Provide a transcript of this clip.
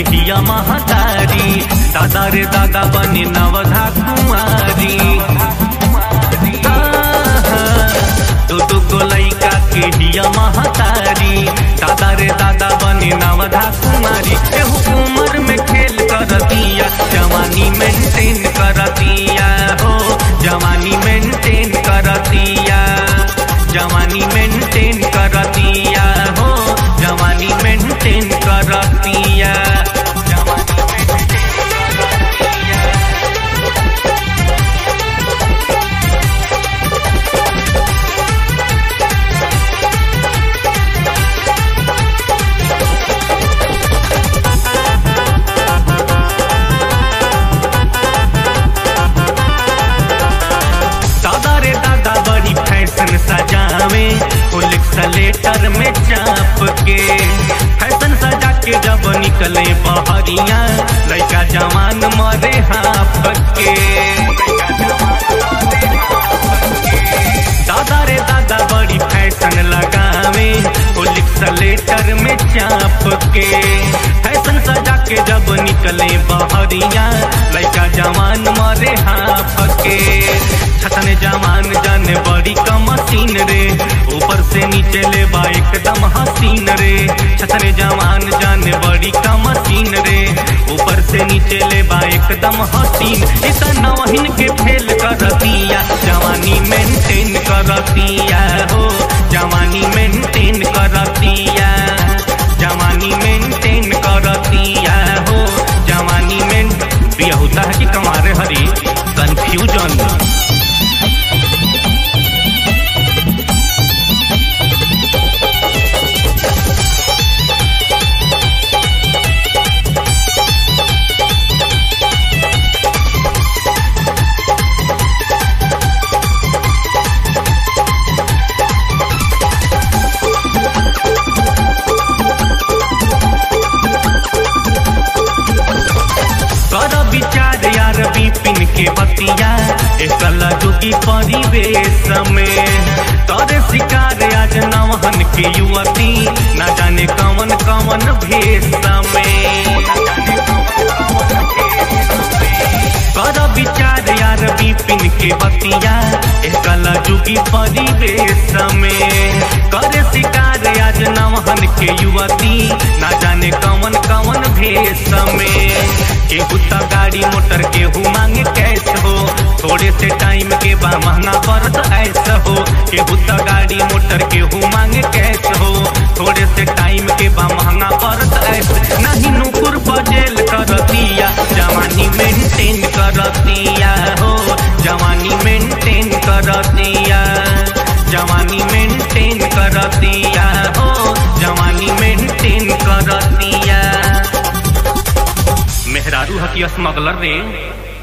हिया महातारी दादा रे दादा बने नवधा कुमारी दो गो लैका के हिया महातारी दादा रे दादा बने नवधा कुमारी एहू उम्र में खेल कर दिया जवानी मेंटेन कर दिया हो जवानी मेंटेन कर दिया जवानी मेंटेन कर दिया हो जवानी मेंटेन कर दिया सजावे लेटर में चाप के फैशन सजा के जब निकले बहरिया लड़का जवान मरे हाफ के दादा रे दादा बड़ी फैशन लगावे लेटर में चाप के फैशन सजा के जब निकले बहरिया लड़का जवान मरे हाफ के छतने जवान जाने बड़ी कमसीन रे ऊपर से नीचे ले बा एकदम हसीन रे छतने जवान जाने बड़ी कमसीन रे ऊपर से नीचे ले बा एकदम हसीन इतना वहीन के फेल कर दिया जवानी मेंटेन कर दिया हो जवानी मेंटेन कर दिया जवानी मेंटेन कर दिया हो जवानी में प्रिय होता है कि कमारे हरी कंफ्यूजन विचार यार विपिन के बतिया एकला जोगी परिवेश में तोरे शिकार आज नवहन के युवती न जाने कवन कवन भेष में कर विचार यार विपिन के बतिया एकला जोगी परिवेश में करे शिकार आज नवहन के युवती न जाने कवन कवन भेष में केहू तो गाड़ी मोटर केहू मांगे कैश हो थोड़े से टाइम के बा महंगा पड़त ऐसा हो केहू तो गाड़ी मोटर केहू मांगे कैश हो थोड़े से टाइम के बा महंगा पड़त ऐसा नहीं नुकुर बजेल कर दिया जवानी मेंटेन कर दिया हो जवानी मेंटेन कर दिया जवानी मेंटेन कर दिया हो जवानी मेंटेन कर दिया मेहरारू हकी स्मगलर रे।